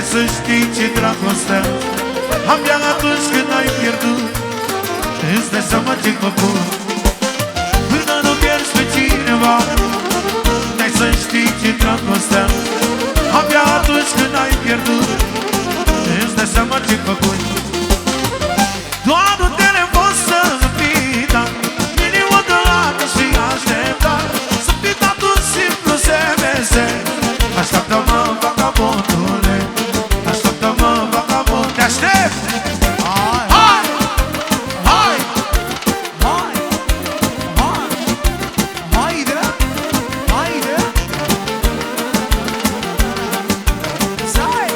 să știi ce dragostea abia atunci când ai pierdut îți dai seama ce-ai făcut. Până nu pierzi pe cineva n-ai să știi ce dragostea abia atunci când ai pierdut îți dai seama ce-ai făcut. Doar un telefon să-ți fii dat milion de lată și așteptat să fii dat un simplu SMS. Așteaptă-mă, vagabondule, așteaptă-mă, vagabond, te aștept! Hai! Hai! Hai! Hai! Hai! Haide! Haide! Zai!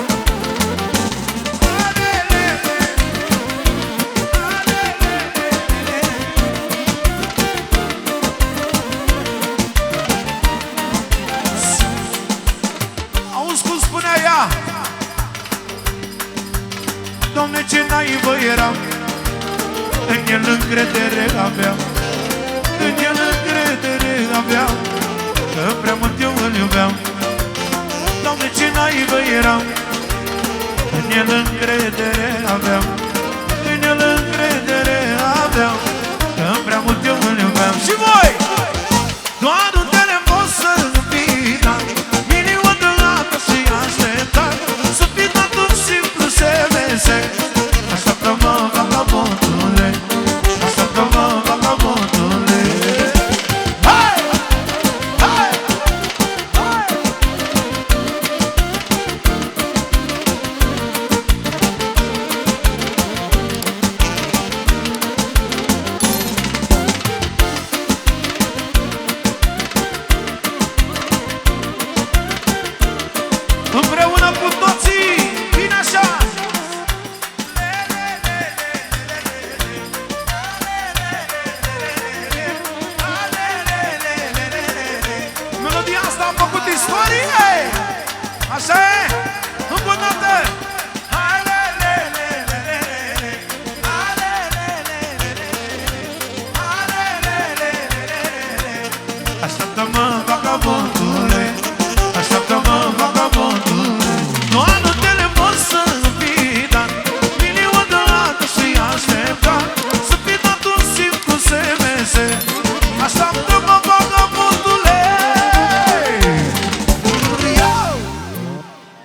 Auzi cum spunea ea? Doamne, ce naivă eram, în el încredere aveam, în el încredere aveam, că prea mult eu îl iubeam. Doamne, ce naivă eram, în el încredere aveam, în el încredere aveam, că prea mult eu îl iubeam. Și voi! Doar un telefon să-ți fii dat milion de lată și așteptat să fii dat un simplu SMS. Așteaptă-mă, vagabondule, așteaptă-mă, vagabondule. Hai! Hai! Hai! Împreună cu toții, bine așa! Melodia asta a făcut istorie! Așa